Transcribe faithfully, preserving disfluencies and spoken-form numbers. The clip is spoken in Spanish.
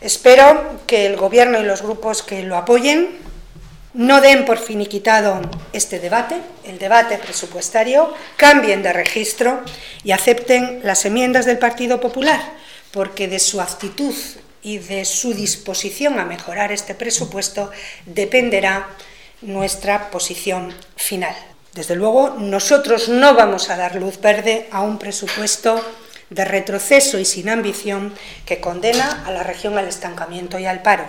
Espero que el Gobierno y los grupos que lo apoyen no den por finiquitado este debate, el debate presupuestario, cambien de registro y acepten las enmiendas del Partido Popular, porque de su actitud y de su disposición a mejorar este presupuesto dependerá nuestra posición final. Desde luego, nosotros no vamos a dar luz verde a un presupuesto de retroceso y sin ambición que condena a la región al estancamiento y al paro.